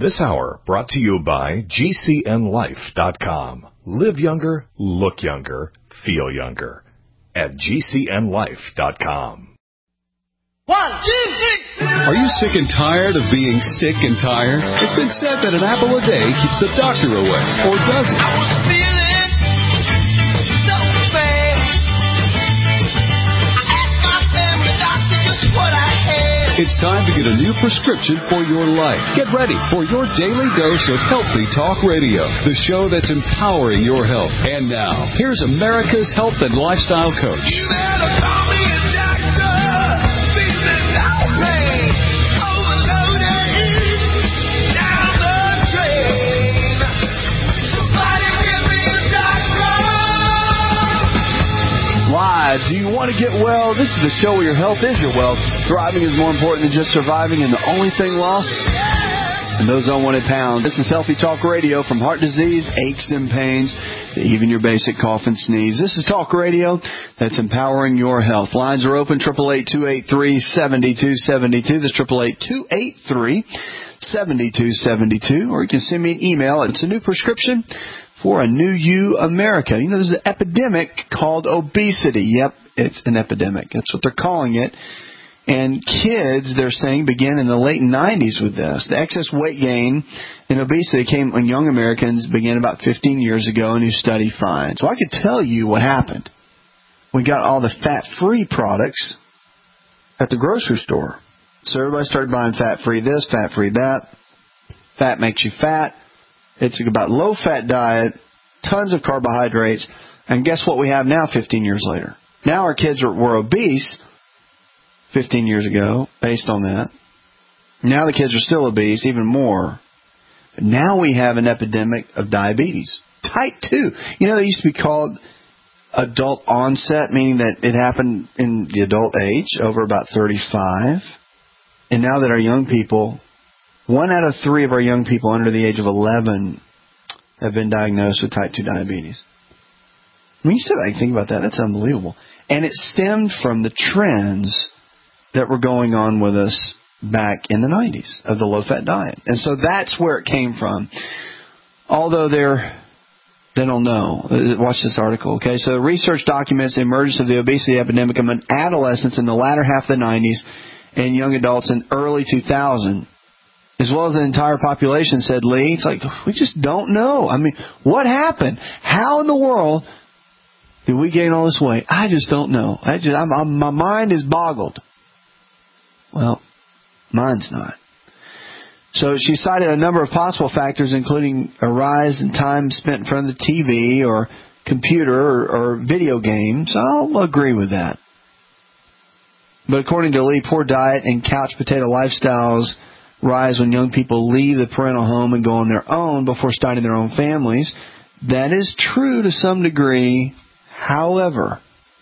This hour brought to you by GCNLife.com. Live younger, look younger, feel younger. At GCNLife.com. 1, 2, 3. Are you sick and tired of being sick and tired? It's been said that an apple a day keeps the doctor away, or does it? I was feeling so bad. I asked my family doctor just what I had. It's time to get a new prescription for your life. Get ready for your daily dose of Healthy Talk Radio, the show that's empowering your health. And now, here's America's health and lifestyle coach. You better call me a doctor. Feeling outraged, overloaded, down the drain. Somebody give me a doctor. Live. Do you want to get well? This is the show where your health is your wealth. Thriving is more important than just surviving, and the only thing lost and those unwanted pounds. This is Healthy Talk Radio, from heart disease, aches and pains, to even your basic cough and sneeze. This is Talk Radio that's empowering your health. Lines are open, 888-283-7272. That's 888-283-7272. Or you can send me an email. It's a new prescription for a new you, America. You know, there's an epidemic called obesity. Yep, it's an epidemic. That's what they're calling it. And kids, they're saying, began in the late 90s with this. The excess weight gain and obesity came when young Americans began about 15 years ago, a new study finds. Well, I could tell you what happened. We got all the fat-free products at the grocery store. So everybody started buying fat-free this, fat-free that. Fat makes you fat. It's about low-fat diet, tons of carbohydrates. And guess what we have now 15 years later? Now our kids were obese 15 years ago, based on that. Now the kids are still obese, even more. But now we have an epidemic of diabetes. Type 2. You know, they used to be called adult onset, meaning that it happened in the adult age, over about 35. And now that our young people, 1 out of 3 of our young people under the age of 11 have been diagnosed with type 2 diabetes. I mean, you still think about that. That's unbelievable. And it stemmed from the trends that were going on with us back in the 90s of the low-fat diet. And so that's where it came from. Although they don't know. Watch this article, okay? So research documents the emergence of the obesity epidemic among adolescents in the latter half of the 90s and young adults in early 2000, as well as the entire population, said Lee. It's like, we just don't know. I mean, what happened? How in the world did we gain all this weight? I just don't know. My mind is boggled. Well, mine's not. So she cited a number of possible factors, including a rise in time spent in front of the TV or computer or video games. I'll agree with that. But according to Lee, poor diet and couch potato lifestyles rise when young people leave the parental home and go on their own before starting their own families. That is true to some degree. However,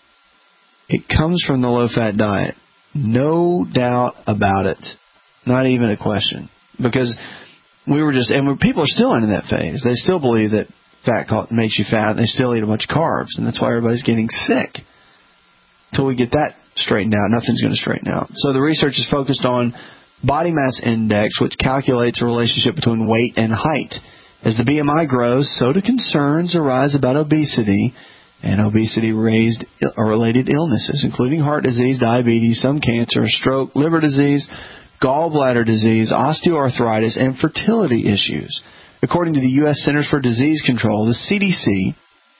it comes from the low-fat diet. No doubt about it. Not even a question. Because people are still in that phase. They still believe that fat makes you fat, and they still eat a bunch of carbs, and that's why everybody's getting sick. Until we get that straightened out, nothing's going to straighten out. So the research is focused on body mass index, which calculates a relationship between weight and height. As the BMI grows, so do concerns arise about obesity and obesity-related illnesses, including heart disease, diabetes, some cancer, stroke, liver disease, gallbladder disease, osteoarthritis, and fertility issues. According to the U.S. Centers for Disease Control, the CDC,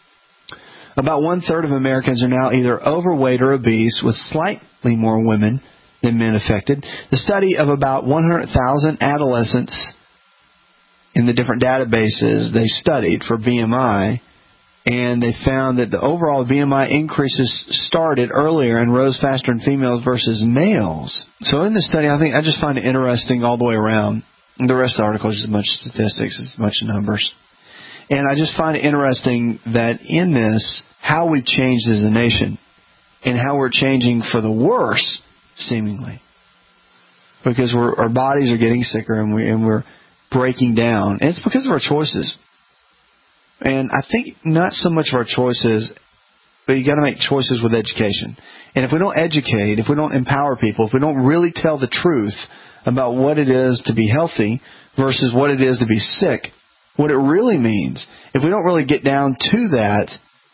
about 1/3 of Americans are now either overweight or obese, with slightly more women than men affected. The study of about 100,000 adolescents in the different databases they studied for BMI, and they found that the overall BMI increases started earlier and rose faster in females versus males. So in this study, I just find it interesting all the way around. The rest of the article is just a bunch of statistics, it's a bunch of numbers. And I just find it interesting that in this, how we've changed as a nation and how we're changing for the worse, seemingly. Because our bodies are getting sicker and we're breaking down. And it's because of our choices. And I think not so much of our choices, but you got to make choices with education. And if we don't educate, if we don't empower people, if we don't really tell the truth about what it is to be healthy versus what it is to be sick, what it really means. If we don't really get down to that,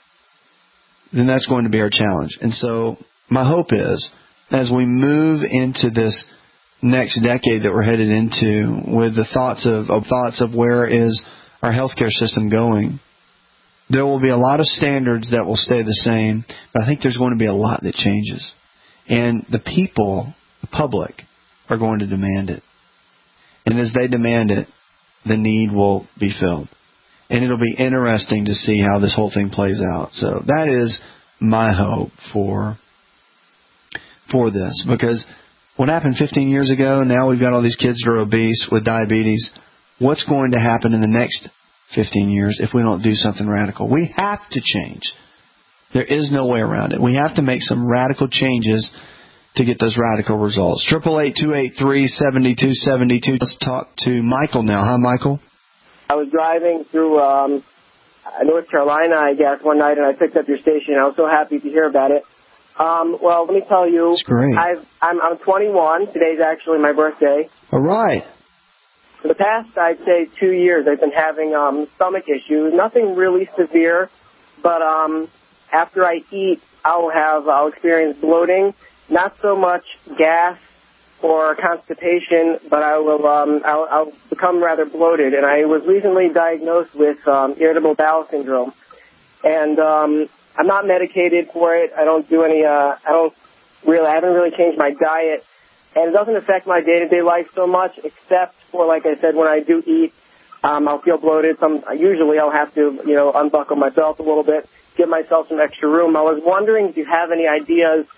then that's going to be our challenge. And so my hope is, as we move into this next decade that we're headed into, with the thoughts of where is our healthcare system going, there will be a lot of standards that will stay the same, but I think there's going to be a lot that changes. And the people, the public, are going to demand it. And as they demand it, the need will be filled. And it'll be interesting to see how this whole thing plays out. So that is my hope for this. Because what happened 15 years ago, now we've got all these kids that are obese with diabetes. What's going to happen in the next 15 years if we don't do something radical? We have to change. There is no way around it. We have to make some radical changes to get those radical results. 888-283-7272. Let's talk to Michael now. Hi, Michael. I was driving through North Carolina, I guess, one night, and I picked up your station. I was so happy to hear about it. Well, let me tell you, it's great. I'm 21. Today's actually my birthday. All right. For the past, I'd say, 2 years, I've been having stomach issues. Nothing really severe, but after I eat, I'll experience bloating. Not so much gas or constipation, but I'll become rather bloated. And I was recently diagnosed with irritable bowel syndrome, and I'm not medicated for it. I don't do any. I haven't really changed my diet, and it doesn't affect my day-to-day life so much, except for, like I said, when I do eat, I'll feel bloated. Usually I'll have to, unbuckle my belt a little bit, give myself some extra room. I was wondering if you have any ideas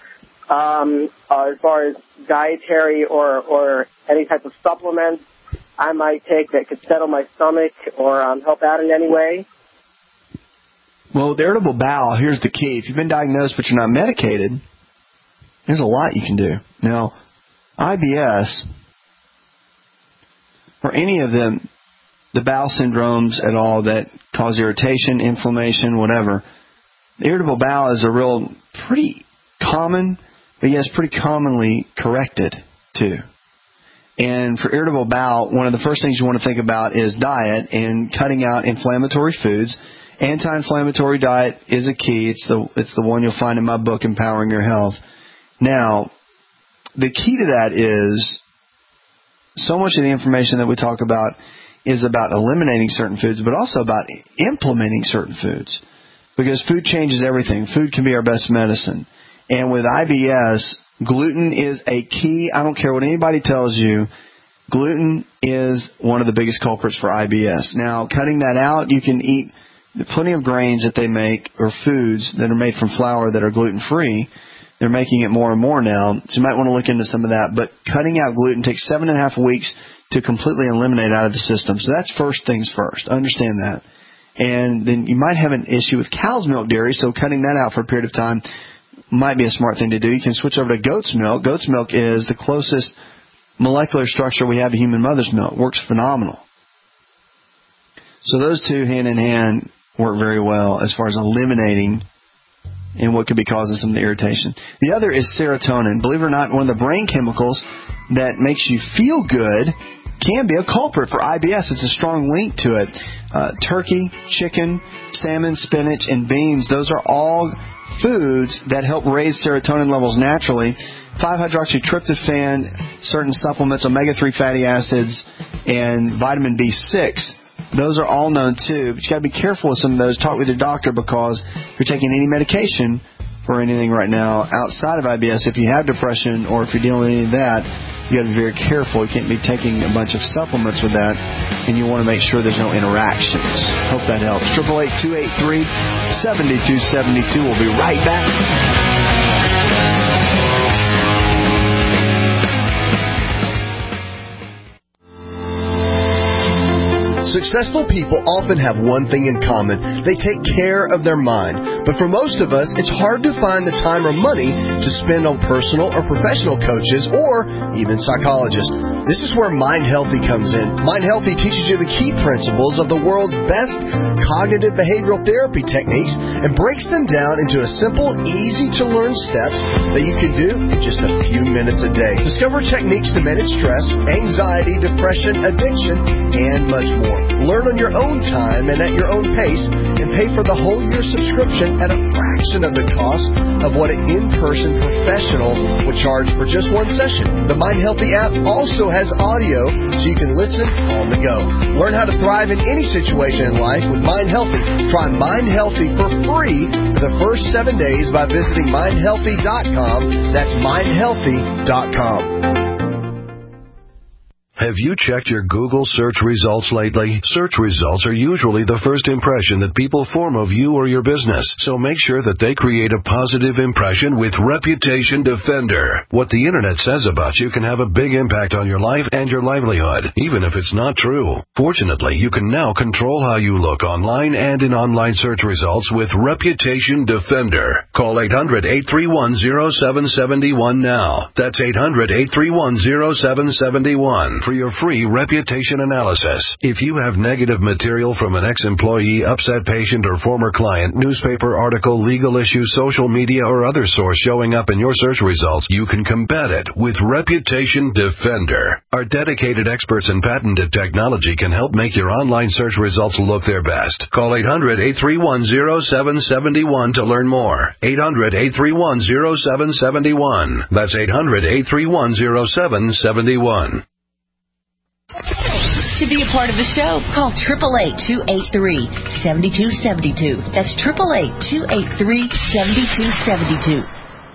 as far as dietary or any type of supplements I might take that could settle my stomach or help out in any way. Well, the irritable bowel, here's the key. If you've been diagnosed but you're not medicated, there's a lot you can do. Now, IBS, or any of the bowel syndromes at all that cause irritation, inflammation, whatever, the irritable bowel is a real pretty common, but yes, pretty commonly corrected too. And for irritable bowel, one of the first things you want to think about is diet and cutting out inflammatory foods. Anti-inflammatory diet is a key. It's the one you'll find in my book, Empowering Your Health. Now, the key to that is so much of the information that we talk about is about eliminating certain foods, but also about implementing certain foods. Because food changes everything. Food can be our best medicine. And with IBS, gluten is a key. I don't care what anybody tells you. Gluten is one of the biggest culprits for IBS. Now, cutting that out, you can eat plenty of grains that they make, or foods that are made from flour that are gluten-free. They're making it more and more now, so you might want to look into some of that. But cutting out gluten takes 7.5 weeks to completely eliminate out of the system. So that's first things first. Understand that. And then you might have an issue with cow's milk dairy, so cutting that out for a period of time might be a smart thing to do. You can switch over to goat's milk. Goat's milk is the closest molecular structure we have to human mother's milk. It works phenomenal. So those two hand in hand work very well as far as eliminating and what could be causing some of the irritation. The other is serotonin. Believe it or not, one of the brain chemicals that makes you feel good can be a culprit for IBS. It's a strong link to it. Turkey, chicken, salmon, spinach, and beans, those are all foods that help raise serotonin levels naturally. 5-hydroxytryptophan, certain supplements, omega-3 fatty acids, and vitamin B6. Those are all known too, but you got to be careful with some of those. Talk with your doctor, because if you're taking any medication for anything right now outside of IBS, if you have depression or if you're dealing with any of that, you got to be very careful. You can't be taking a bunch of supplements with that, and you want to make sure there's no interactions. Hope that helps. 888-283-7272. We'll be right back. Successful people often have one thing in common. They take care of their mind. But for most of us, it's hard to find the time or money to spend on personal or professional coaches or even psychologists. This is where Mind Healthy comes in. Mind Healthy teaches you the key principles of the world's best cognitive behavioral therapy techniques and breaks them down into a simple, easy-to-learn steps that you can do in just a few minutes a day. Discover techniques to manage stress, anxiety, depression, addiction, and much more. Learn on your own time and at your own pace, and pay for the whole year subscription at a fraction of the cost of what an in-person professional would charge for just one session. The Mind Healthy app also has audio so you can listen on the go. Learn how to thrive in any situation in life with Mind Healthy. Try Mind Healthy for free for the first 7 days by visiting mindhealthy.com. That's mindhealthy.com. Have you checked your Google search results lately? Search results are usually the first impression that people form of you or your business, so make sure that they create a positive impression with Reputation Defender. What the Internet says about you can have a big impact on your life and your livelihood, even if it's not true. Fortunately, you can now control how you look online and in online search results with Reputation Defender. Call 800-831-0771 now. That's 800-831-0771. For your free reputation analysis. If you have negative material from an ex-employee, upset patient, or former client, newspaper article, legal issue, social media, or other source showing up in your search results, you can combat it with Reputation Defender. Our dedicated experts in patented technology can help make your online search results look their best. Call 800-831-0771 to learn more. 800-831-0771. That's 800-831-0771. To be a part of the show, call 888-283-7272. That's 888-283-7272.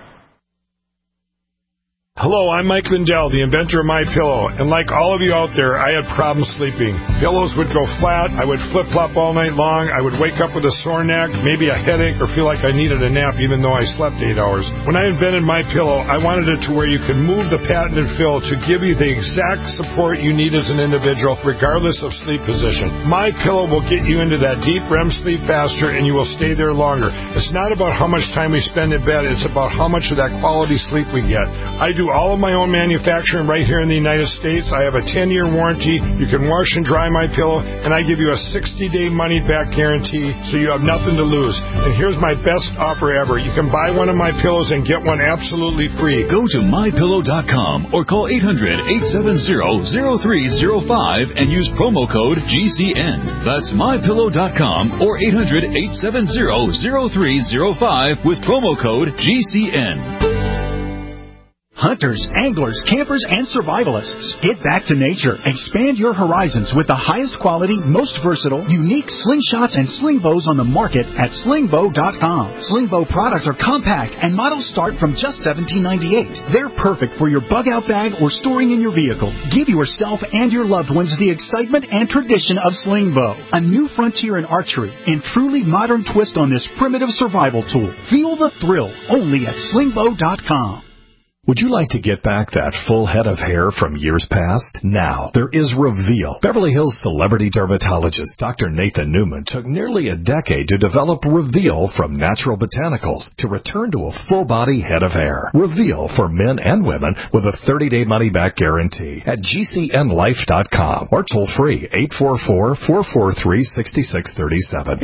Hello, I'm Mike Lindell, the inventor of MyPillow, and like all of you out there, I had problems sleeping. Pillows would go flat, I would flip-flop all night long, I would wake up with a sore neck, maybe a headache, or feel like I needed a nap even though I slept 8 hours. When I invented MyPillow, I wanted it to where you could move the patented fill to give you the exact support you need as an individual, regardless of sleep position. MyPillow will get you into that deep REM sleep faster, and you will stay there longer. It's not about how much time we spend in bed, it's about how much of that quality sleep we get. I do all of my own manufacturing right here in the United States. I have a 10-year warranty. You can wash and dry my pillow, and I give you a 60-day money-back guarantee, so you have nothing to lose. And here's my best offer ever. You can buy one of my pillows and get one absolutely free. Go to MyPillow.com or call 800-870-0305 and use promo code GCN. That's MyPillow.com or 800-870-0305 with promo code GCN. Hunters, anglers, campers, and survivalists. Get back to nature. Expand your horizons with the highest quality, most versatile, unique slingshots and sling bows on the market at slingbow.com. Slingbow products are compact and models start from just $17.98. They're perfect for your bug-out bag or storing in your vehicle. Give yourself and your loved ones the excitement and tradition of Slingbow, a new frontier in archery and truly modern twist on this primitive survival tool. Feel the thrill only at slingbow.com. Would you like to get back that full head of hair from years past? Now, there is Reveal. Beverly Hills celebrity dermatologist Dr. Nathan Newman took nearly a decade to develop Reveal from natural botanicals to return to a full-body head of hair. Reveal for men and women with a 30-day money-back guarantee at GCNlife.com or toll-free 844-443-6637.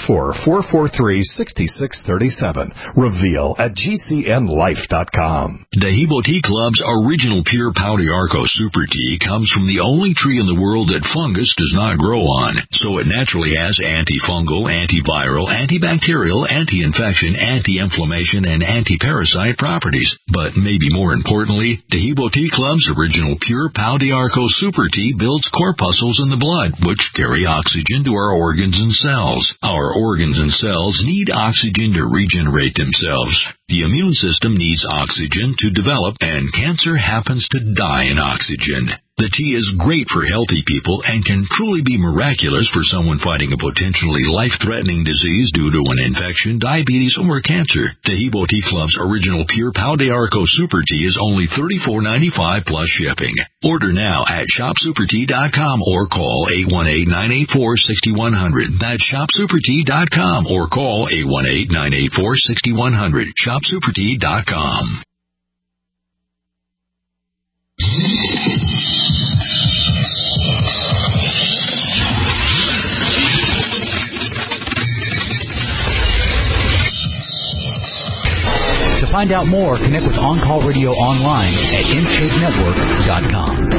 844-443-6637. Reveal at GCNlife.com. Dehibo Tea Club's original pure Pau d'Arco Super Tea comes from the only tree in the world that fungus does not grow on, so it naturally has antifungal, antiviral, antibacterial, anti-infection, anti-inflammation, and anti-parasite properties. But maybe more importantly, Dehibo Tea Club's original pure Pau d'Arco Super Tea builds corpuscles in the blood, which carry oxygen to our organs and cells. Our organs and cells need oxygen to regenerate themselves. The immune system needs oxygen to develop, and cancer happens to die in oxygen. The tea is great for healthy people and can truly be miraculous for someone fighting a potentially life-threatening disease due to an infection, diabetes, or cancer. Taheebo Tea Club's original Pure Pau de Arco Super Tea is only $34.95 plus shipping. Order now at shopsupertea.com or call 818-984-6100. That's shopsupertea.com or call 818-984-6100. Shopsupertea.com. To find out more, connect with On Call Radio online at InShapeNetwork.com.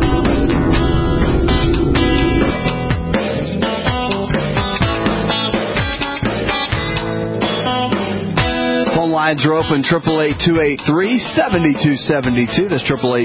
Phone lines are open, 888-283-7272. That's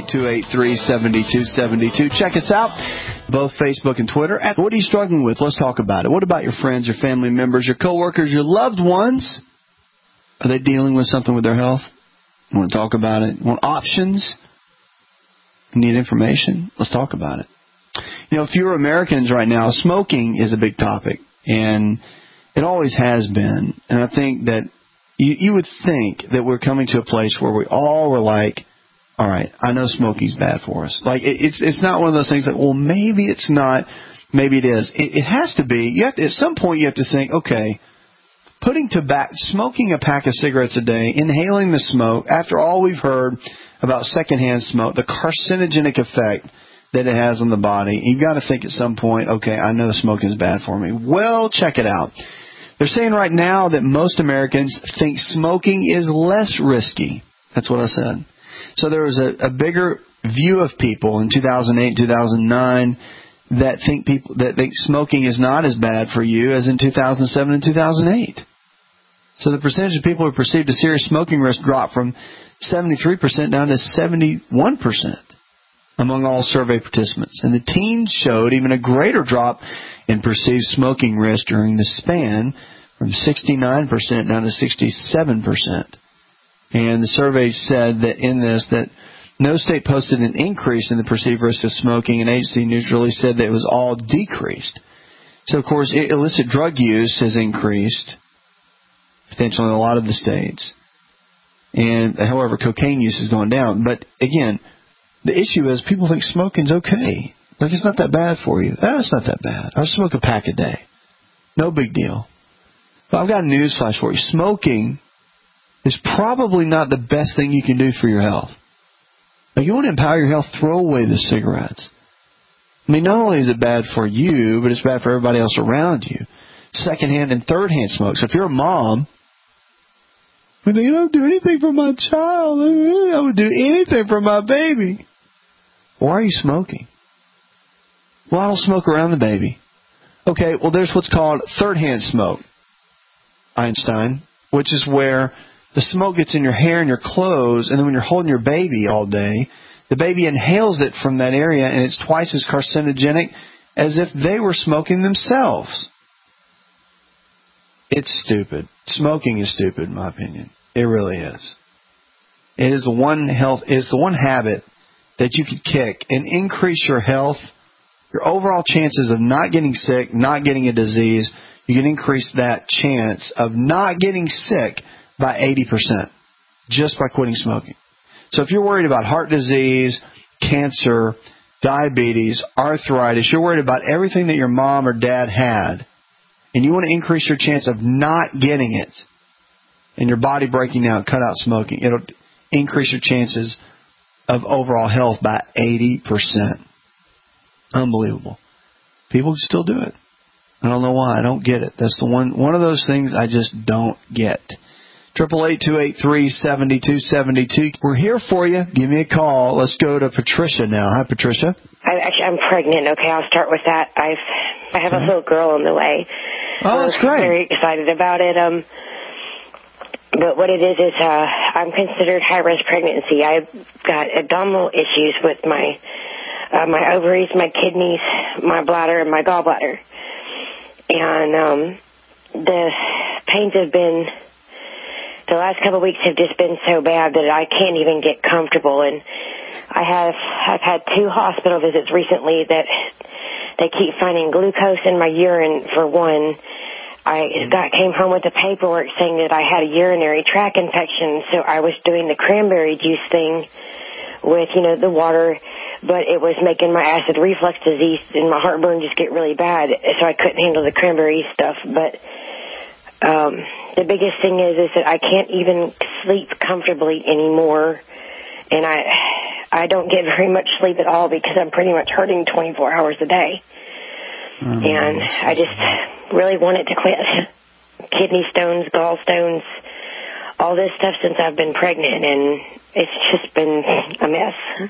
888-283-7272. Check us out, both Facebook and Twitter. What are you struggling with? Let's talk about it. What about your friends, your family members, your coworkers, your loved ones? Are they dealing with something with their health? You want to talk about it? Want options? Need information? Let's talk about it. You know, fewer Americans right now, smoking is a big topic, and it always has been. And I think that you would think that we're coming to a place where we all were like, all right, I know smoking's bad for us. Like, it's not one of those things that, well, maybe it's not, maybe it is. It has to be. You have to, at some point you have to think, okay, smoking a pack of cigarettes a day, inhaling the smoke, after all we've heard about secondhand smoke, the carcinogenic effect that it has on the body, you've got to think at some point, okay, I know smoking is bad for me. Well, check it out. They're saying right now that most Americans think smoking is less risky. That's what I said. So there was a bigger view of people in 2008, 2009 that think smoking is not as bad for you as in 2007 and 2008. So the percentage of people who perceived a serious smoking risk dropped from 73% down to 71% among all survey participants. And the teens showed even a greater drop in perceived smoking risk during the span, from 69% down to 67%. And the survey said that in this, that no state posted an increase in the perceived risk of smoking, and agency neutrally said that it was all decreased. So, of course, illicit drug use has increased, potentially in a lot of the states. And, however, cocaine use has gone down. But, again, the issue is people think smoking's okay. Like, it's not that bad for you. It's not that bad. I smoke a pack a day. No big deal. But I've got a news flash for you. Smoking is probably not the best thing you can do for your health. Now, you want to empower your health, throw away the cigarettes. I mean, not only is it bad for you, but it's bad for everybody else around you. Secondhand and thirdhand smoke. So if you're a mom, you don't do anything for my child. I would do anything for my baby. Why are you smoking? Well, I don't smoke around the baby. Okay, well, there's what's called third-hand smoke, Einstein, which is where the smoke gets in your hair and your clothes, and then when you're holding your baby all day, the baby inhales it from that area, and it's twice as carcinogenic as if they were smoking themselves. It's stupid. Smoking is stupid, in my opinion. It really is. It is the one habit that you can kick and increase your health, your overall chances of not getting sick, not getting a disease. You can increase that chance of not getting sick by 80% just by quitting smoking. So if you're worried about heart disease, cancer, diabetes, arthritis, you're worried about everything that your mom or dad had, and you want to increase your chance of not getting it and your body breaking down, cut out smoking. It'll increase your chances of overall health by 80%. Unbelievable. People still do it. I don't know why. I don't get it. That's the one of those things I just don't get. 888-283-7272. We're here for you. Give me a call. Let's go to Patricia now. Hi, Patricia. I'm pregnant. Okay, I'll start with that. I have a little girl on the way. Oh, that's great. I'm very excited about it. But what it is I'm considered high-risk pregnancy. I've got abdominal issues with my ovaries, my kidneys, my bladder, and my gallbladder. And the pains have been, the last couple of weeks have just been so bad that I can't even get comfortable. And I've had 2 hospital visits recently that they keep finding glucose in my urine, for one. I came home with the paperwork saying that I had a urinary tract infection, so I was doing the cranberry juice thing with, the water, but it was making my acid reflux disease and my heartburn just get really bad, so I couldn't handle the cranberry stuff. But the biggest thing is that I can't even sleep comfortably anymore, and I don't get very much sleep at all because I'm pretty much hurting 24 hours a day. And I just really want it to quit. Kidney stones, gallstones, all this stuff since I've been pregnant, and it's just been a mess.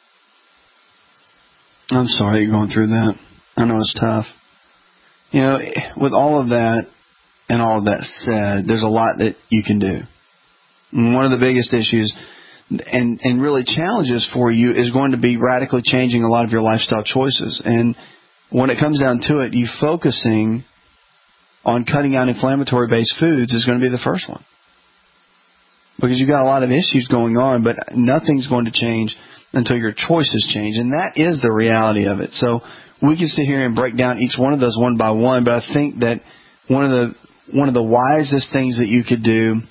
I'm sorry you're going through that. I know it's tough. With all of that and all of that said, there's a lot that you can do. And one of the biggest issues and really challenges for you is going to be radically changing a lot of your lifestyle choices. And when it comes down to it, you focusing on cutting out inflammatory-based foods is going to be the first one. Because you've got a lot of issues going on, but nothing's going to change until your choices change. And that is the reality of it. So we can sit here and break down each one of those one by one, but I think that one of the wisest things that you could do,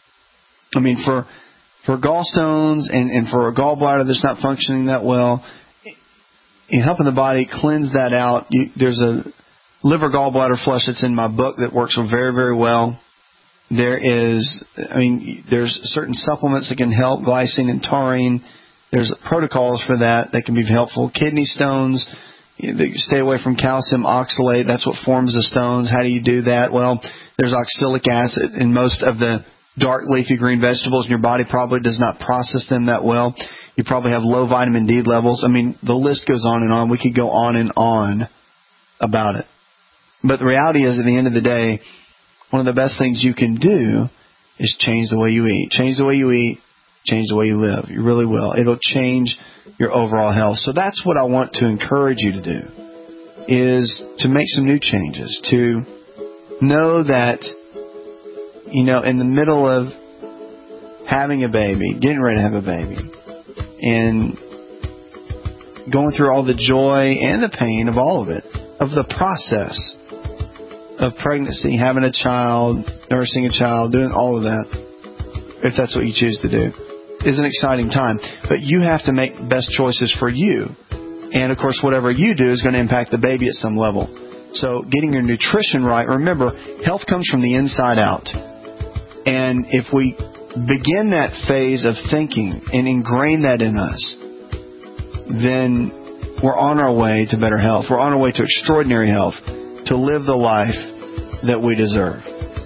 for gallstones and for a gallbladder that's not functioning that well, in helping the body cleanse that out, there's a liver gallbladder flush that's in my book that works very, very well. There's certain supplements that can help, glycine and taurine. There's protocols for that can be helpful. Kidney stones, stay away from calcium oxalate. That's what forms the stones. How do you do that? Well, there's oxalic acid in most of the dark leafy green vegetables, and your body probably does not process them that well. You probably have low vitamin D levels. The list goes on and on. We could go on and on about it. But the reality is, at the end of the day, one of the best things you can do is change the way you eat. Change the way you eat, change the way you live. You really will. It'll change your overall health. So that's what I want to encourage you to do, is to make some new changes, to know that, in the middle of having a baby, getting ready to have a baby, and going through all the joy and the pain of all of it, of the process of pregnancy, having a child, nursing a child, doing all of that, if that's what you choose to do, is an exciting time. But you have to make best choices for you. And, of course, whatever you do is going to impact the baby at some level. So getting your nutrition right, remember, health comes from the inside out. And if we begin that phase of thinking and ingrain that in us, then we're on our way to better health. We're on our way to extraordinary health, to live the life that we deserve.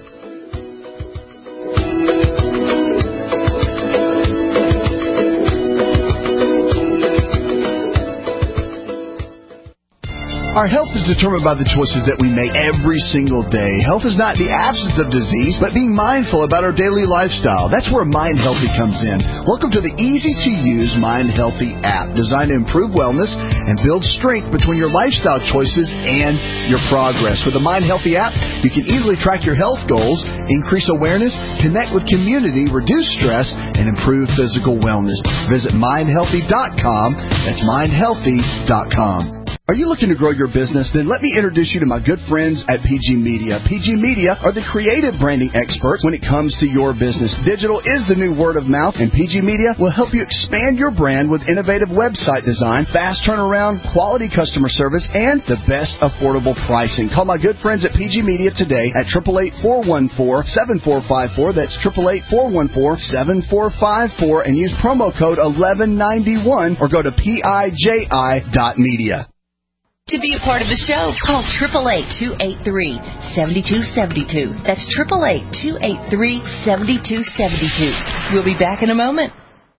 Our health is determined by the choices that we make every single day. Health is not the absence of disease, but being mindful about our daily lifestyle. That's where Mind Healthy comes in. Welcome to the easy-to-use Mind Healthy app, designed to improve wellness and build strength between your lifestyle choices and your progress. With the Mind Healthy app, you can easily track your health goals, increase awareness, connect with community, reduce stress, and improve physical wellness. Visit mindhealthy.com. That's mindhealthy.com. Are you looking to grow your business? Then let me introduce you to my good friends at PG Media. PG Media are the creative branding experts when it comes to your business. Digital is the new word of mouth, and PG Media will help you expand your brand with innovative website design, fast turnaround, quality customer service, and the best affordable pricing. Call my good friends at PG Media today at 888-414-7454. That's 888-414-7454, and use promo code 1191 or go to PIJI.media. To be a part of the show, call 888-283-7272. That's 888-283-7272. We'll be back in a moment.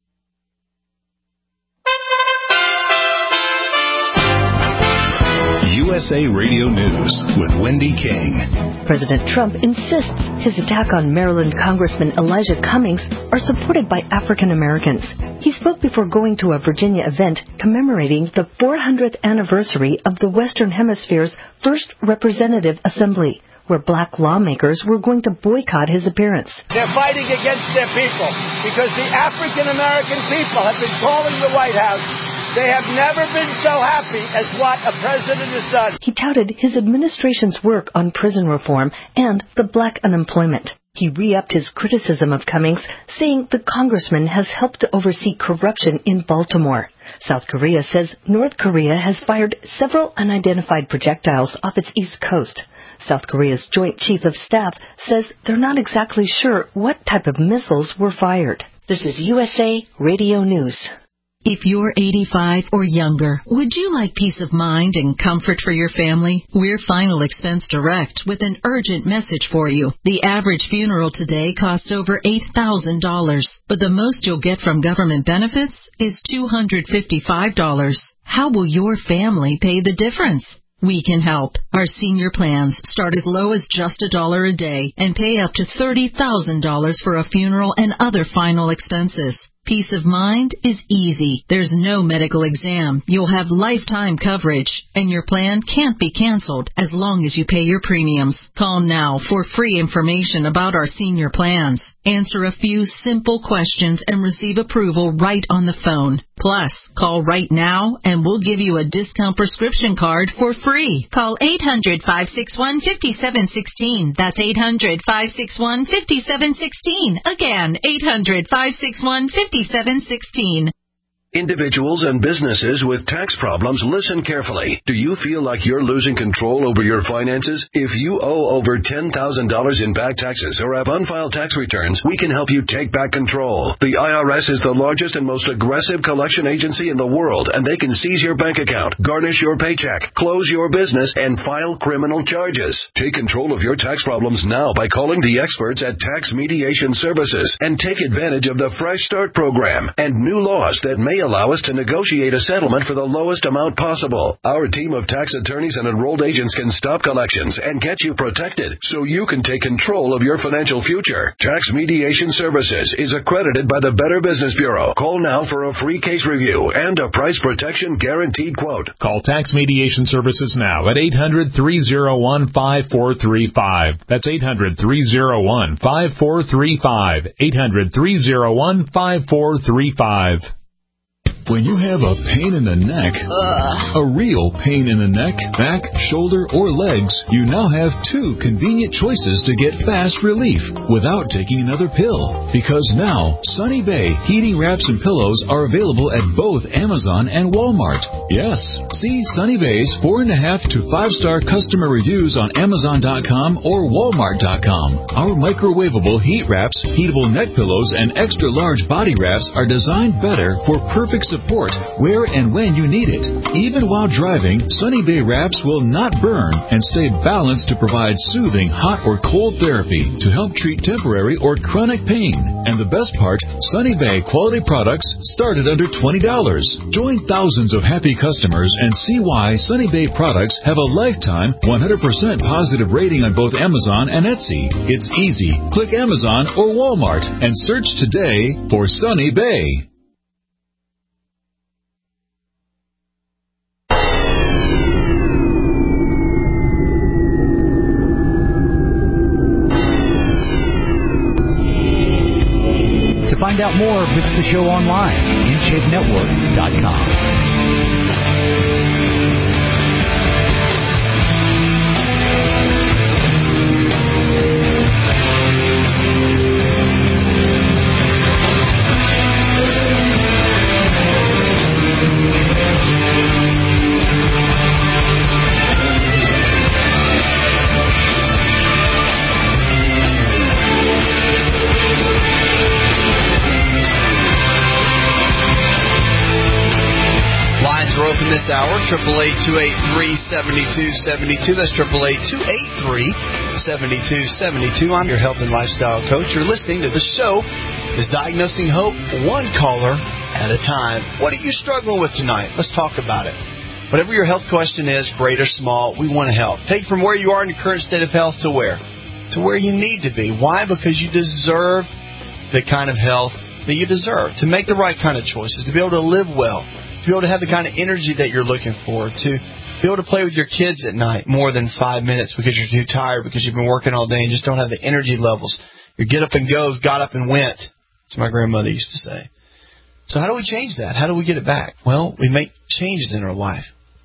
USA Radio News with Wendy King. President Trump insists his attack on Maryland Congressman Elijah Cummings are supported by African Americans. He spoke before going to a Virginia event commemorating the 400th anniversary of the Western Hemisphere's first representative assembly, where black lawmakers were going to boycott his appearance. They're fighting against their people because the African-American people have been calling the White House. They have never been so happy as what a president has done. He touted his administration's work on prison reform and the black unemployment. He re-upped his criticism of Cummings, saying the congressman has helped to oversee corruption in Baltimore. South Korea says North Korea has fired several unidentified projectiles off its east coast. South Korea's Joint Chief of Staff says they're not exactly sure what type of missiles were fired. This is USA Radio News. If you're 85 or younger, would you like peace of mind and comfort for your family? We're Final Expense Direct with an urgent message for you. The average funeral today costs over $8,000, but the most you'll get from government benefits is $255. How will your family pay the difference? We can help. Our senior plans start as low as just $1 a day and pay up to $30,000 for a funeral and other final expenses. Peace of mind is easy. There's no medical exam. You'll have lifetime coverage, and your plan can't be canceled as long as you pay your premiums. Call now for free information about our senior plans. Answer a few simple questions and receive approval right on the phone. Plus, call right now and we'll give you a discount prescription card for free. Call 800-561-5716. That's 800-561-5716. Again, 800-561-5716. Individuals and businesses with tax problems, listen carefully. Do you feel like you're losing control over your finances? If you owe over $10,000 in back taxes or have unfiled tax returns, we can help you take back control. The IRS is the largest and most aggressive collection agency in the world, and they can seize your bank account, garnish your paycheck, close your business, and file criminal charges. Take control of your tax problems now by calling the experts at Tax Mediation Services and take advantage of the Fresh Start program and new laws that may allow us to negotiate a settlement for the lowest amount possible. Our team of tax attorneys and enrolled agents can stop collections and get you protected so you can take control of your financial future. Tax Mediation Services is accredited by the Better Business Bureau. Call now for a free case review and a price protection guaranteed quote. Call Tax Mediation Services now at 800-301-5435. That's 800-301-5435. 800-301-5435. When you have a pain in the neck, a real pain in the neck, back, shoulder, or legs, you now have two convenient choices to get fast relief without taking another pill. Because now, Sunny Bay heating wraps and pillows are available at both Amazon and Walmart. Yes, see Sunny Bay's 4.5 to 5-star customer reviews on Amazon.com or Walmart.com. Our microwavable heat wraps, heatable neck pillows, and extra large body wraps are designed better for perfect support where and when you need it. Even while driving, Sunny Bay wraps will not burn and stay balanced to provide soothing hot or cold therapy to help treat temporary or chronic pain. And the best part, Sunny Bay quality products start at under $20. Join thousands of happy customers and see why Sunny Bay products have a lifetime 100% positive rating on both Amazon and Etsy. It's easy. Click Amazon or Walmart and search today for Sunny Bay. To find out more, visit the show online, InShapeNetwork.com. Open this hour, 888-283-7272. That's 888-283-7272. I'm your health and lifestyle coach. You're listening to the show is Diagnosing Hope, one caller at a time. What are you struggling with tonight? Let's talk about it. Whatever your health question is, great or small, we want to help. Take it from where you are in your current state of health to where? To where you need to be. Why? Because you deserve the kind of health that you deserve, to make the right kind of choices, to be able to live well, to be able to have the kind of energy that you're looking for, to Be able to play with your kids at night more than 5 minutes because you're too tired because you've been working all day and just don't have the energy levels. Your get up and go, got up and went. That's what my grandmother used to say. So how do we change that? How do we get it back? Well, we make changes in our life.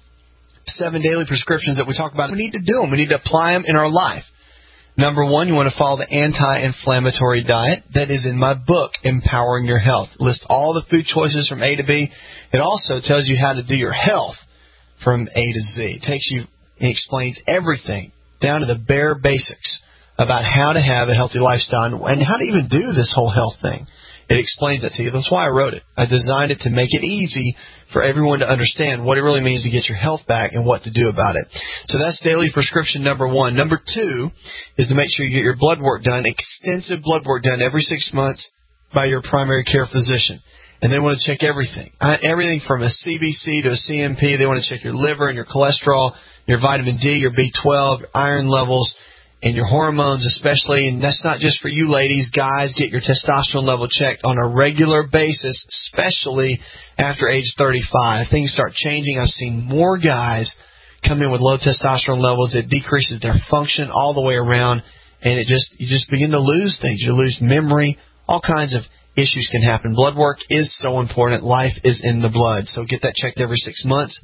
7 daily prescriptions that we talk about. We need to do them. We need to apply them in our life. Number 1, you want to follow the anti-inflammatory diet. That is in my book, Empowering Your Health. List all the food choices from A to B. It also tells you how to do your health from A to Z. It explains everything down to the bare basics about how to have a healthy lifestyle and how to even do this whole health thing. It explains that to you. That's why I wrote it. I designed it to make it easy for everyone to understand what it really means to get your health back and what to do about it. So that's daily prescription number 1. Number 2 is to make sure you get your blood work done, extensive blood work done every 6 months by your primary care physician. And they want to check everything. Everything from a CBC to a CMP. They want to check your liver and your cholesterol, your vitamin D, your B12, your iron levels, and your hormones especially. And that's not just for you ladies. Guys, get your testosterone level checked on a regular basis, especially after age 35. Things start changing. I've seen more guys come in with low testosterone levels. It decreases their function all the way around, and you just begin to lose things. You lose memory. All kinds of issues can happen. Blood work is so important. Life is in the blood. So get that checked every 6 months.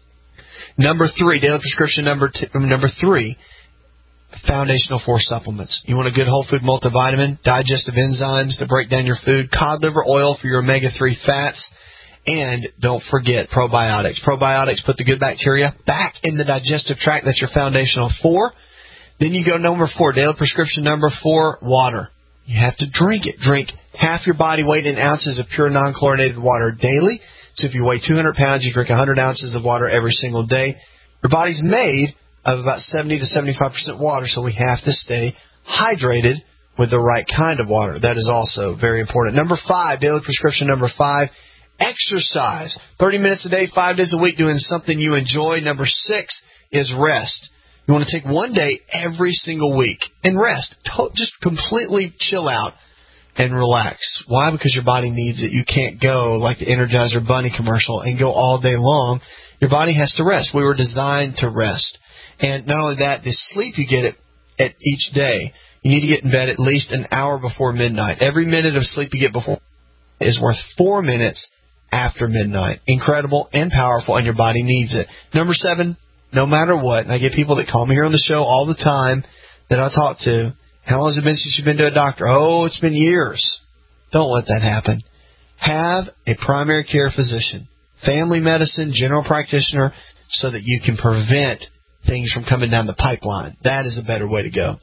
Number 3, daily prescription number 3, foundational 4 supplements. You want a good whole food multivitamin, digestive enzymes to break down your food, cod liver oil for your omega-3 fats, and don't forget probiotics. Probiotics put the good bacteria back in the digestive tract. That's your foundational 4. Then you go number 4, daily prescription number 4, water. You have to drink it. Drink half your body weight in ounces of pure non-chlorinated water daily. So if you weigh 200 pounds, you drink 100 ounces of water every single day. Your body's made of about 70 to 75% water, so we have to stay hydrated with the right kind of water. That is also very important. Number 5, daily prescription number 5, exercise. 30 minutes a day, 5 days a week, doing something you enjoy. Number 6 is rest. You want to take 1 day every single week and rest. Just completely chill out and relax. Why? Because your body needs it. You can't go like the Energizer Bunny commercial and go all day long. Your body has to rest. We were designed to rest. And not only that, the sleep you get at each day, you need to get in bed at least an hour before midnight. Every minute of sleep you get before is worth 4 minutes after midnight. Incredible and powerful, and your body needs it. Number 7, no matter what, and I get people that call me here on the show all the time that I talk to, how long has it been since you've been to a doctor? Oh, it's been years. Don't let that happen. Have a primary care physician, family medicine, general practitioner, so that you can prevent things from coming down the pipeline. That is a better way to go.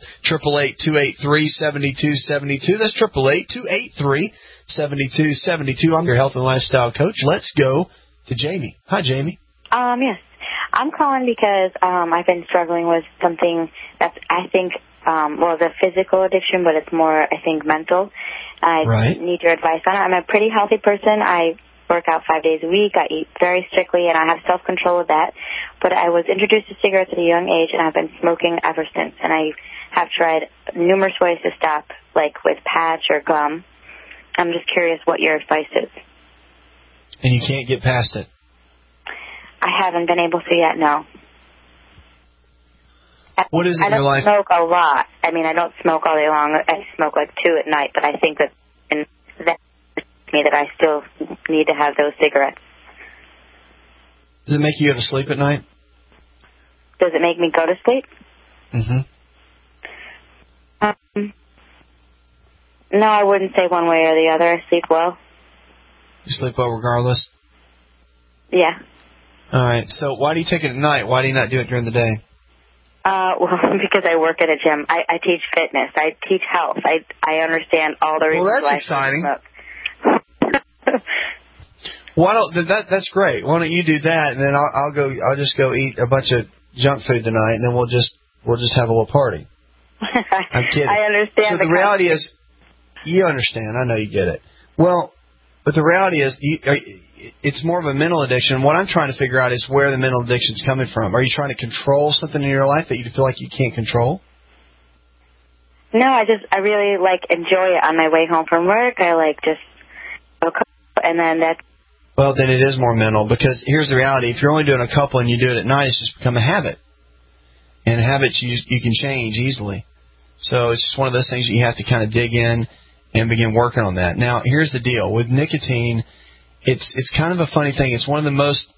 888-283-7272. That's 888-283-7272. I'm your health and lifestyle coach. Let's go to Jamie. Hi, Jamie. Yes. I'm calling because I've been struggling with something that's, I think, it's a physical addiction, but it's more, I think, mental. I need your advice on it. I'm a pretty healthy person. I work out 5 days a week. I eat very strictly, and I have self-control with that. But I was introduced to cigarettes at a young age, and I've been smoking ever since. And I have tried numerous ways to stop, like with patch or gum. I'm just curious what your advice is. And you can't get past it? I haven't been able to yet, no. What is it in your life? I don't smoke a lot. I mean, I don't smoke all day long. I smoke like 2 at night, but I think that me that I still need to have those cigarettes. Does it make you go to sleep at night? Does it make me go to sleep? Mm-hmm. No, I wouldn't say one way or the other. I sleep well. You sleep well regardless? Yeah. All right. So why do you take it at night? Why do you not do it during the day? Because I work at a gym. I teach fitness. I teach health. I understand all the reasons why I exciting. smoke. That's great. Why don't you do that, and then I'll just go eat a bunch of junk food tonight, and then we'll just have a little party. I'm kidding. I understand. So the reality is, you understand. I know you get it. Well, but the reality is, it's more of a mental addiction. What I'm trying to figure out is where the mental addiction is coming from. Are you trying to control something in your life that you feel like you can't control? No, I really enjoy it on my way home from work. I and then that's. Well, then it is more mental, because here's the reality. If you're only doing a couple and you do it at night, it's just become a habit. And habits you can change easily. So it's just one of those things that you have to kind of dig in and begin working on that. Now, here's the deal. With nicotine, it's kind of a funny thing. It's one of the most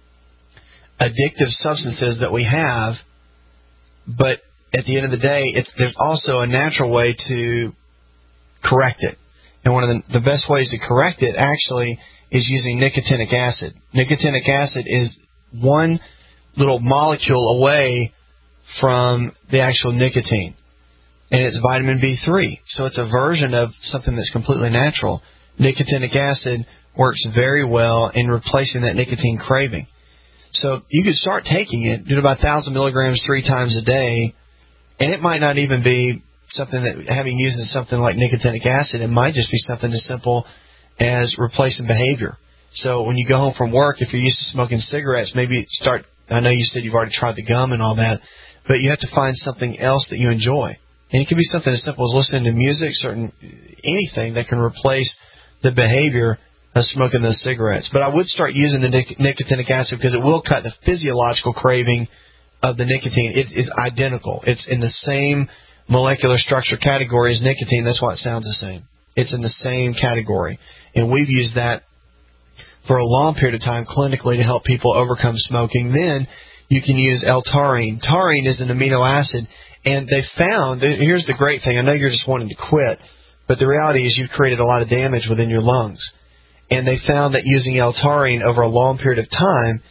addictive substances that we have, but at the end of the day, there's also a natural way to correct it. And one of the best ways to correct it, actually, is using nicotinic acid. Nicotinic acid is one little molecule away from the actual nicotine. And it's vitamin B3. So it's a version of something that's completely natural. Nicotinic acid works very well in replacing that nicotine craving. So you could start taking it, do about 1,000 milligrams 3 times a day, and it might not even be something that, having used something like nicotinic acid, it might just be something as simple as replacing behavior. So when you go home from work, if you're used to smoking cigarettes, maybe start, I know you said you've already tried the gum and all that, but you have to find something else that you enjoy. And it can be something as simple as listening to music, anything that can replace the behavior of smoking those cigarettes. But I would start using the nicotinic acid, because it will cut the physiological craving of the nicotine. It is identical. It's in the same molecular structure category as nicotine. That's why it sounds the same. It's in the same category. And we've used that for a long period of time clinically to help people overcome smoking. Then you can use L-taurine. Taurine is an amino acid. And they found, here's the great thing, I know you're just wanting to quit, but the reality is you've created a lot of damage within your lungs. And they found that using L-taurine over a long period of time,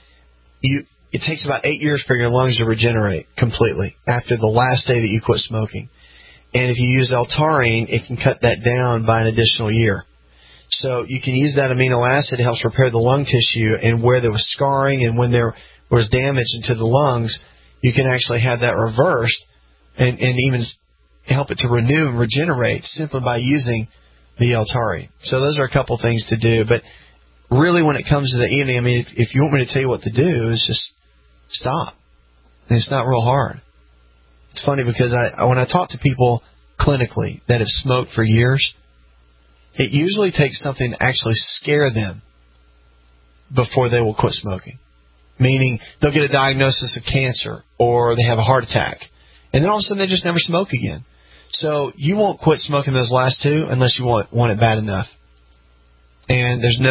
it takes about 8 years for your lungs to regenerate completely after the last day that you quit smoking. And if you use L-taurine, it can cut that down by an additional year. So you can use that amino acid. It helps repair the lung tissue, and where there was scarring and when there was damage into the lungs, you can actually have that reversed and even help it to renew and regenerate simply by using the L-taurine. So those are a couple things to do. But really, when it comes to the evening, I mean, if you want me to tell you what to do, it's just stop. And it's not real hard. It's funny because when I talk to people clinically that have smoked for years, it usually takes something to actually scare them before they will quit smoking. Meaning they'll get a diagnosis of cancer or they have a heart attack. And then all of a sudden they just never smoke again. So you won't quit smoking those last two unless you want it bad enough. And there's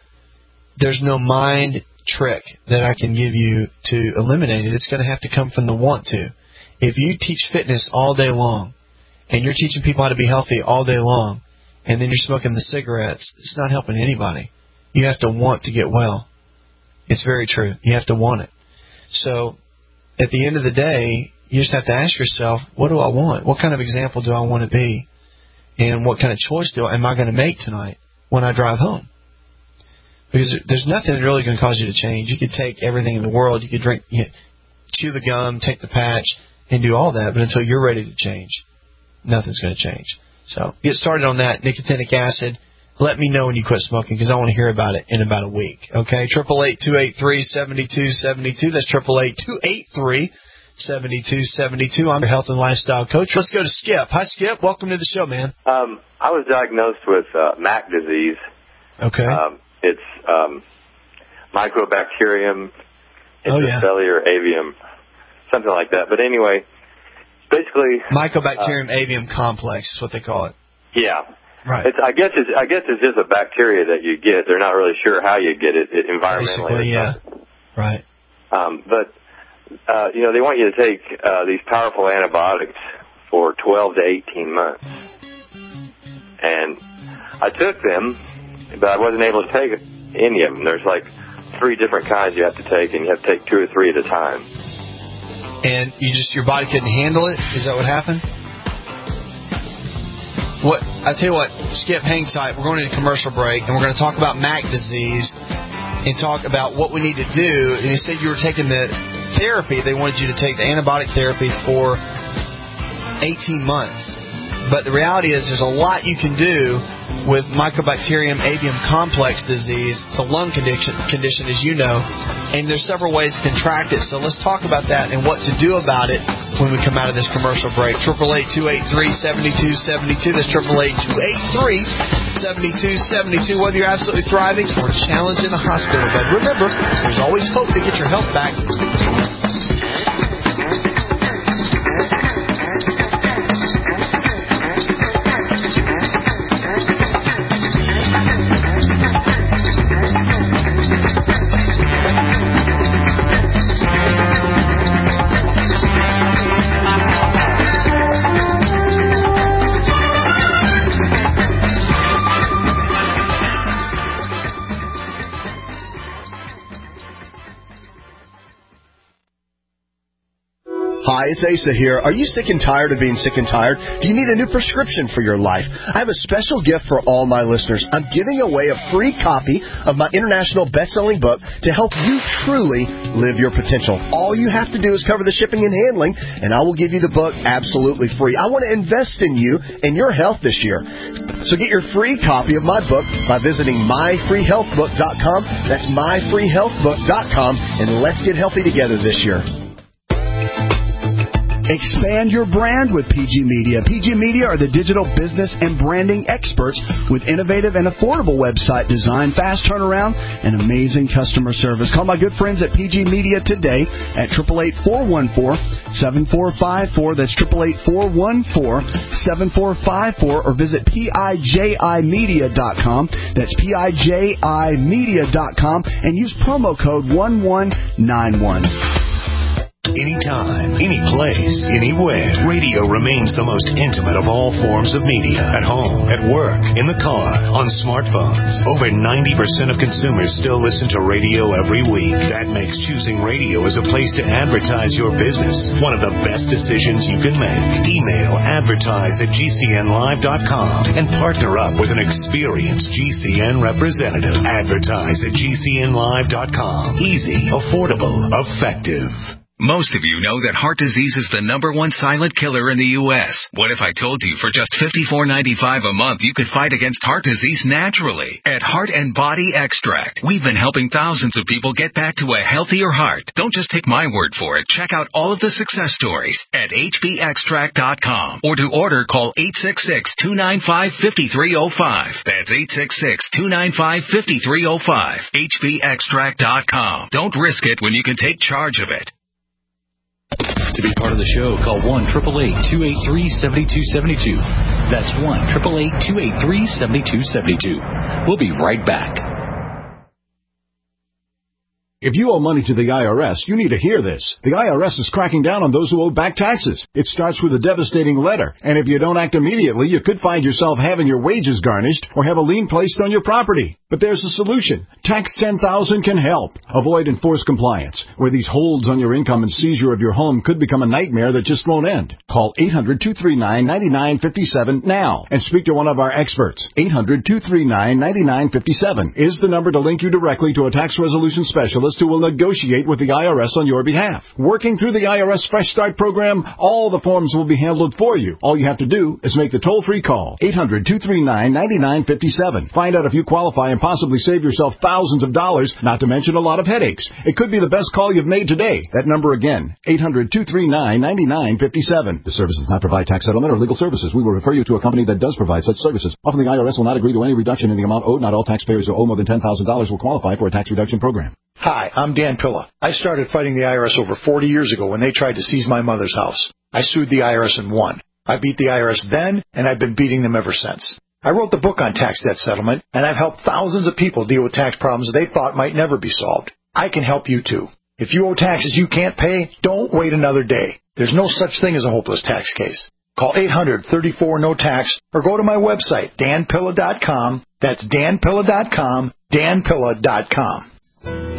no mind trick that I can give you to eliminate it. It's going to have to come from the want to. If you teach fitness all day long and you're teaching people how to be healthy all day long and then you're smoking the cigarettes, it's not helping anybody. You have to want to get well. It's very true. You have to want it. So at the end of the day, you just have to ask yourself, what do I want? What kind of example do I want to be? And what kind of choice am I going to make tonight when I drive home? Because there's nothing that's really going to cause you to change. You could take everything in the world. You could chew the gum, take the patch, and do all that. But until you're ready to change, nothing's going to change. So get started on that. Nicotinic acid. Let me know when you quit smoking, because I want to hear about it in about a week. Okay? 888-283-7272. That's 888-283-7272. I'm your health and lifestyle coach. Let's go to Skip. Hi, Skip. Welcome to the show, man. I was diagnosed with MAC disease. Okay. It's Mycobacterium intracellular avium, something like that. But anyway, basically Mycobacterium avium complex is what they call it. Yeah. Right. I guess it's just a bacteria that you get. They're not really sure how you get it environmentally. Basically, yeah. Right. But they want you to take these powerful antibiotics for 12 to 18 months. And I took them, but I wasn't able to take any of them. There's like 3 different kinds you have to take, and you have to take 2 or 3 at a time. And your body couldn't handle it? Is that what happened? I tell you what, Skip, hang tight. We're going to a commercial break, and we're going to talk about MAC disease and talk about what we need to do. And you said you were taking the therapy. They wanted you to take the antibiotic therapy for 18 months. But the reality is there's a lot you can do with Mycobacterium avium complex disease. It's a lung condition, as you know, and there's several ways to contract it. So let's talk about that and what to do about it when we come out of this commercial break. 888-283-7272. That's 888-283-7272. Whether you're absolutely thriving or challenged in a hospital bed, remember, there's always hope to get your health back. Hi, it's Asa here. Are you sick and tired of being sick and tired? Do you need a new prescription for your life? I have a special gift for all my listeners. I'm giving away a free copy of my international best-selling book to help you truly live your potential. All you have to do is cover the shipping and handling, and I will give you the book absolutely free. I want to invest in you and your health this year. So get your free copy of my book by visiting myfreehealthbook.com. That's myfreehealthbook.com, and let's get healthy together this year. Expand your brand with PG Media. PG Media are the digital business and branding experts with innovative and affordable website design, fast turnaround, and amazing customer service. Call my good friends at PG Media today at 888-414-7454. That's 888-414-7454, or visit PIJImedia.com. That's PIJImedia.com, and use promo code 1191. Anytime, any place, anywhere, radio remains the most intimate of all forms of media. At home, at work, in the car, on smartphones. Over 90% of consumers still listen to radio every week. That makes choosing radio as a place to advertise your business one of the best decisions you can make. Email advertise@gcnlive.com and partner up with an experienced GCN representative. Advertise at gcnlive.com. Easy, affordable, effective. Most of you know that heart disease is the #1 silent killer in the U.S. What if I told you for just $54.95 a month you could fight against heart disease naturally? At Heart and Body Extract, we've been helping thousands of people get back to a healthier heart. Don't just take my word for it. Check out all of the success stories at hbextract.com. Or to order, call 866-295-5305. That's 866-295-5305. hbextract.com. Don't risk it when you can take charge of it. To be part of the show, call 1-888-283-7272. That's 1-888-283-7272. We'll be right back. If you owe money to the IRS, you need to hear this. The IRS is cracking down on those who owe back taxes. It starts with a devastating letter, and if you don't act immediately, you could find yourself having your wages garnished or have a lien placed on your property. But there's a solution. Tax 10,000 can help. Avoid enforced compliance, where these holds on your income and seizure of your home could become a nightmare that just won't end. Call 800-239-9957 now and speak to one of our experts. 800-239-9957 is the number to link you directly to a tax resolution specialist who will negotiate with the IRS on your behalf. Working through the IRS Fresh Start program, all the forms will be handled for you. All you have to do is make the toll-free call. 800-239-9957. Find out if you qualify and possibly save yourself thousands of dollars, not to mention a lot of headaches. It could be the best call you've made today. That number again, 800-239-9957. The service does not provide tax settlement or legal services. We will refer you to a company that does provide such services. Often the IRS will not agree to any reduction in the amount owed. Not all taxpayers who owe more than $10,000 will qualify for a tax reduction program. Hi, I'm Dan Pilla. I started fighting the IRS over 40 years ago when they tried to seize my mother's house. I sued the IRS and won. I beat the IRS then, and I've been beating them ever since. I wrote the book on tax debt settlement, and I've helped thousands of people deal with tax problems they thought might never be solved. I can help you too. If you owe taxes you can't pay, don't wait another day. There's no such thing as a hopeless tax case. Call 800-34-NO-TAX or go to my website, danpilla.com. That's danpilla.com, danpilla.com.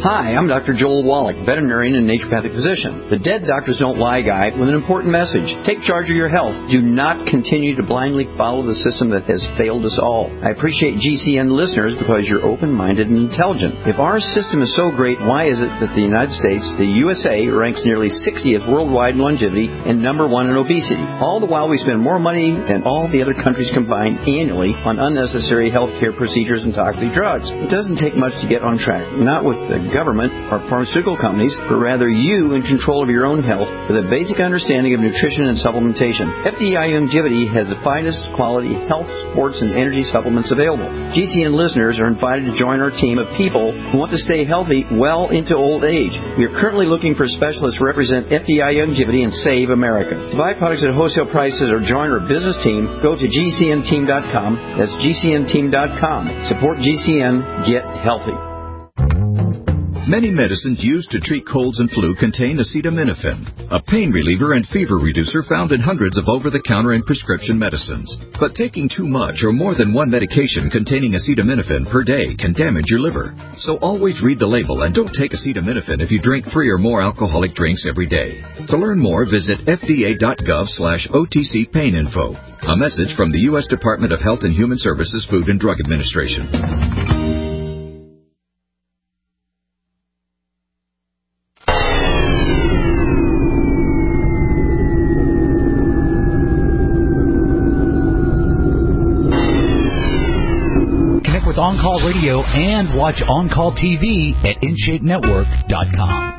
Hi, I'm Dr. Joel Wallach, veterinarian and naturopathic physician. The Dead Doctors Don't Lie guy with an important message. Take charge of your health. Do not continue to blindly follow the system that has failed us all. I appreciate GCN listeners because you're open-minded and intelligent. If our system is so great, why is it that the United States, the USA, ranks nearly 60th worldwide in longevity and number 1 in obesity? All the while we spend more money than all the other countries combined annually on unnecessary healthcare procedures and toxic drugs. It doesn't take much to get on track. Not with the government or pharmaceutical companies, but rather you in control of your own health with a basic understanding of nutrition and supplementation. FDI Longevity has the finest quality health, sports, and energy supplements available. GCN listeners are invited to join our team of people who want to stay healthy well into old age. We are currently looking for specialists to represent FDI Longevity and Save America. To buy products at wholesale prices or join our business team, go to GCNteam.com. That's GCNteam.com. Support GCN. Get healthy. Many medicines used to treat colds and flu contain acetaminophen, a pain reliever and fever reducer found in hundreds of over-the-counter and prescription medicines. But taking too much or more than one medication containing acetaminophen per day can damage your liver. So always read the label and don't take acetaminophen if you drink 3 or more alcoholic drinks every day. To learn more, visit fda.gov/OTC pain info. A message from the U.S. Department of Health and Human Services Food and Drug Administration. On Call Radio and watch On Call TV at InShapeNetwork.com.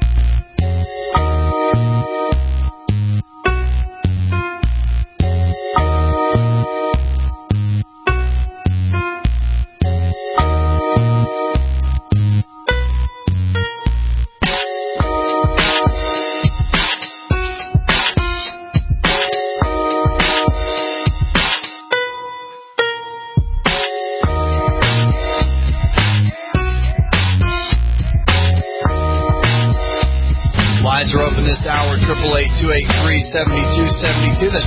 Lines are open this hour, 888-283-7272. That's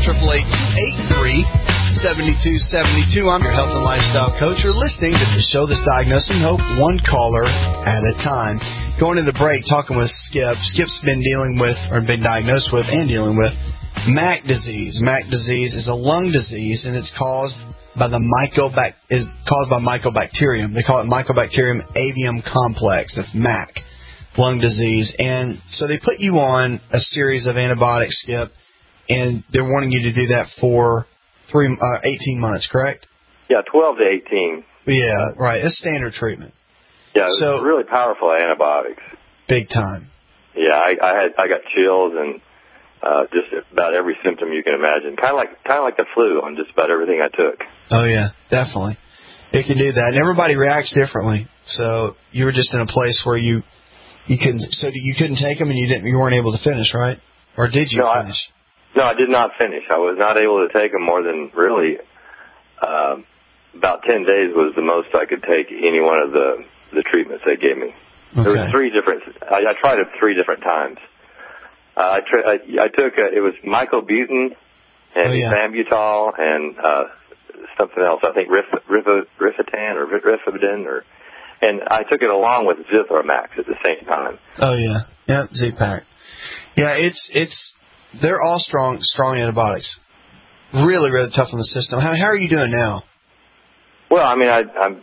888-283-7272. I'm your health and lifestyle coach. You're listening to the show that's diagnosing hope, one caller at a time. Going into break, talking with Skip. Skip's been diagnosed with and dealing with MAC disease. MAC disease is a lung disease, and it's caused by mycobacterium. They call it Mycobacterium avium complex. That's MAC. Lung disease. And so they put you on a series of antibiotics, Skip, and they're wanting you to do that for 18 months, correct? Yeah, 12 to 18. Yeah, right. It's standard treatment. Yeah, so really powerful antibiotics. Big time. Yeah, I got chills and just about every symptom you can imagine. Kind of like the flu on just about everything I took. Oh yeah, definitely. It can do that, and everybody reacts differently. So you were just in a place where you couldn't take them, and you weren't able to finish, right? Or did you finish? No, I did not finish. I was not able to take them more than really about 10 days was the most I could take any one of the treatments they gave me. Okay. There was 3 different. I tried it 3 different times. I took it was mycobutin and ethambutol and something else. I think Rifatin or Rifabidin and I took it along with Zithromax at the same time. Oh yeah, Z-Pack. Yeah, they're all strong antibiotics. Really, really tough on the system. How are you doing now? Well, I mean, I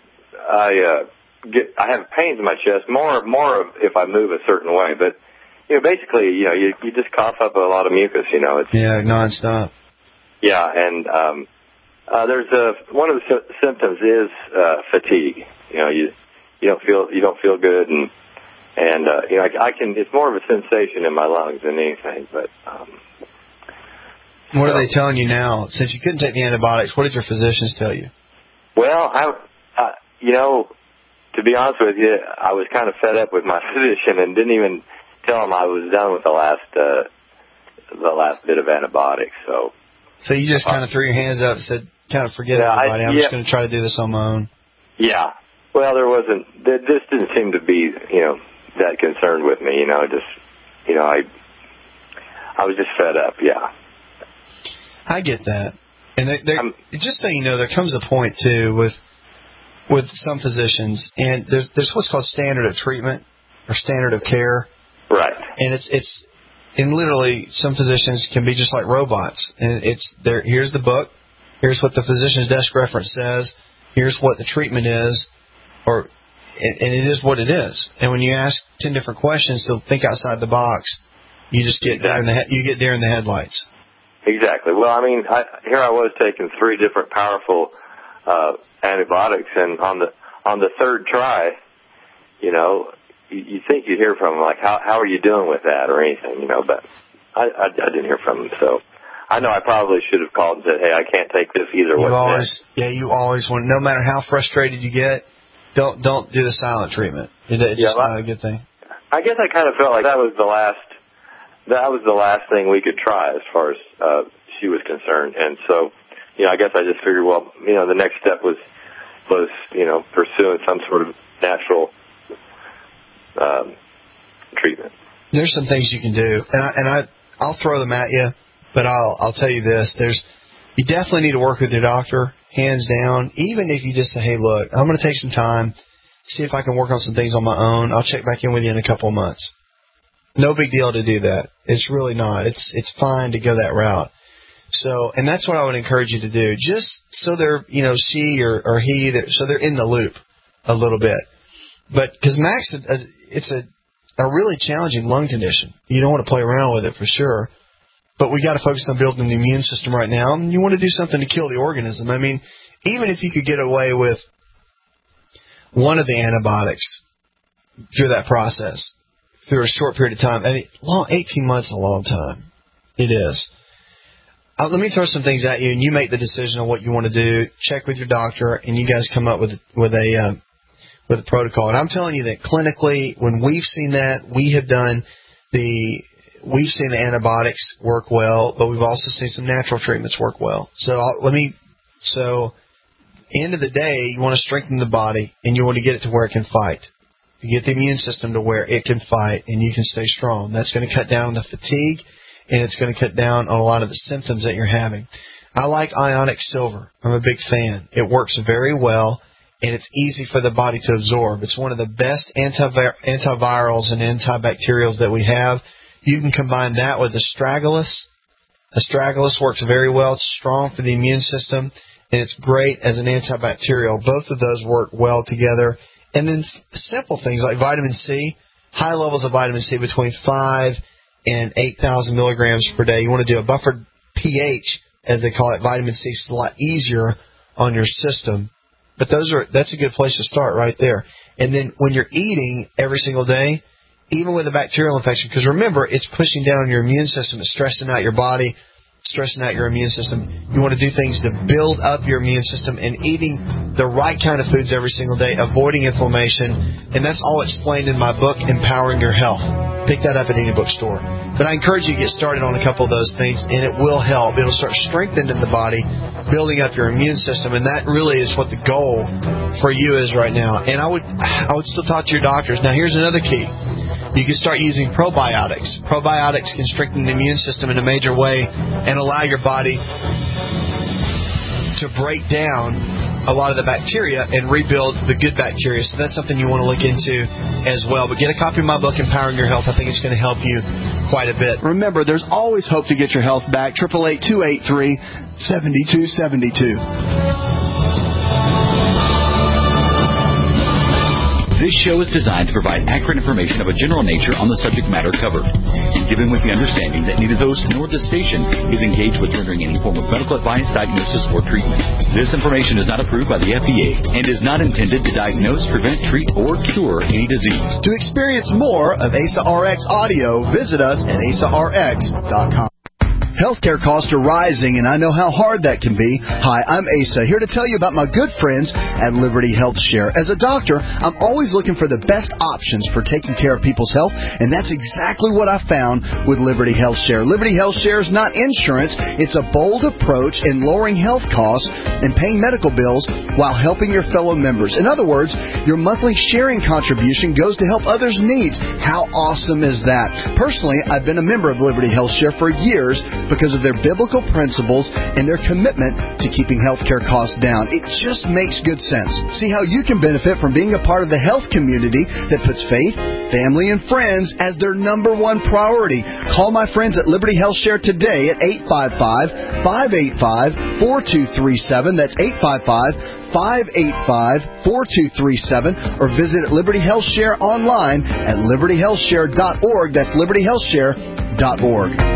have pains in my chest more if I move a certain way, but basically, you just cough up a lot of mucus. It's nonstop. Yeah, and there's one of the symptoms is fatigue. You don't feel good, and I can. It's more of a sensation in my lungs than anything. But what are they telling you now? Since you couldn't take the antibiotics, what did your physicians tell you? Well, to be honest with you, I was kind of fed up with my physician and didn't even tell him I was done with the last bit of antibiotics. So you just kind of threw your hands up and said, kind of forget everybody. I'm just going to try to do this on my own. Yeah. Well, this didn't seem to be, that concerned with me, I was just fed up, yeah. I get that. And just so you know, there comes a point, too, with some physicians, and there's what's called standard of treatment, or standard of care. Right. And and literally some physicians can be just like robots. And it's there. Here's the book. Here's what the physician's desk reference says. Here's what the treatment is, and it is what it is. And when you ask 10 different questions to think outside the box, you just get deer in the headlights. Exactly. Well, I mean, here I was taking 3 different powerful antibiotics, and on the third try, you think you'd hear from them, like, how are you doing with that or anything, but I didn't hear from them. So I know I probably should have called and said, hey, I can't take this either. You always want, no matter how frustrated you get, don't do the silent treatment. It's just not a good thing. I guess I kind of felt like that was the last thing we could try as far as she was concerned. And so, I guess I just figured, well, the next step was pursuing some sort of natural treatment. There's some things you can do, and I'll throw them at you, but I'll tell you this: you definitely need to work with your doctor, hands down. Even if you just say, hey, look, I'm going to take some time, see if I can work on some things on my own. I'll check back in with you in a couple of months. No big deal to do that. It's really not. It's fine to go that route. So, and that's what I would encourage you to do, just so they're, she or he, so they're in the loop a little bit. But because Max, it's a really challenging lung condition. You don't want to play around with it for sure. But we got to focus on building the immune system right now. And you want to do something to kill the organism. I mean, even if you could get away with one of the antibiotics through that process, through a short period of time, 18 months is a long time. It is. Let me throw some things at you, and you make the decision on what you want to do. Check with your doctor, and you guys come up with a protocol. And I'm telling you that clinically, when we've seen that, we've seen the antibiotics work well, but we've also seen some natural treatments work well. So end of the day, you want to strengthen the body, and you want to get it to where it can fight. You get the immune system to where it can fight, and you can stay strong. That's going to cut down on the fatigue, and it's going to cut down on a lot of the symptoms that you're having. I like Ionic Silver. I'm a big fan. It works very well, and it's easy for the body to absorb. It's one of the best antivirals and antibacterials that we have. You can combine that with Astragalus. Astragalus works very well. It's strong for the immune system, and it's great as an antibacterial. Both of those work well together. And then simple things like vitamin C, high levels of vitamin C between 5 and 8,000 milligrams per day. You want to do a buffered pH, as they call it. Vitamin C is a lot easier on your system. But that's a good place to start right there. And then when you're eating every single day, even with a bacterial infection, because remember, it's pushing down your immune system, it's stressing out your body, stressing out your immune system. You want to do things to build up your immune system, and eating the right kind of foods every single day, avoiding inflammation, and that's all explained in my book, Empowering Your Health. Pick that up at any bookstore. But I encourage you to get started on a couple of those things, and it will help. It'll start strengthening the body, building up your immune system, and that really is what the goal for you is right now. And I would still talk to your doctors. Now, here's another key. You can start using probiotics. Probiotics can strengthen the immune system in a major way and allow your body to break down a lot of the bacteria and rebuild the good bacteria. So that's something you want to look into as well. But get a copy of my book, Empowering Your Health. I think it's going to help you quite a bit. Remember, there's always hope to get your health back. 888-283-7272. This show is designed to provide accurate information of a general nature on the subject matter covered, given with the understanding that neither host nor the station is engaged with rendering any form of medical advice, diagnosis, or treatment. This information is not approved by the FDA and is not intended to diagnose, prevent, treat, or cure any disease. To experience more of ASA RX audio, visit us at asarx.com. Healthcare costs are rising, and I know how hard that can be. Hi, I'm Asa, here to tell you about my good friends at Liberty Health Share. As a doctor, I'm always looking for the best options for taking care of people's health, and that's exactly what I found with Liberty Health Share. Liberty Health Share is not insurance. It's a bold approach in lowering health costs and paying medical bills while helping your fellow members. In other words, your monthly sharing contribution goes to help others' needs. How awesome is that? Personally, I've been a member of Liberty Health Share for years, because of their biblical principles and their commitment to keeping healthcare costs down. It just makes good sense. See how you can benefit from being a part of the health community that puts faith, family, and friends as their number one priority. Call my friends at Liberty Health Share today at 855-585-4237. That's 855-585-4237, or visit Liberty Health Share online at libertyhealthshare.org. That's libertyhealthshare.org.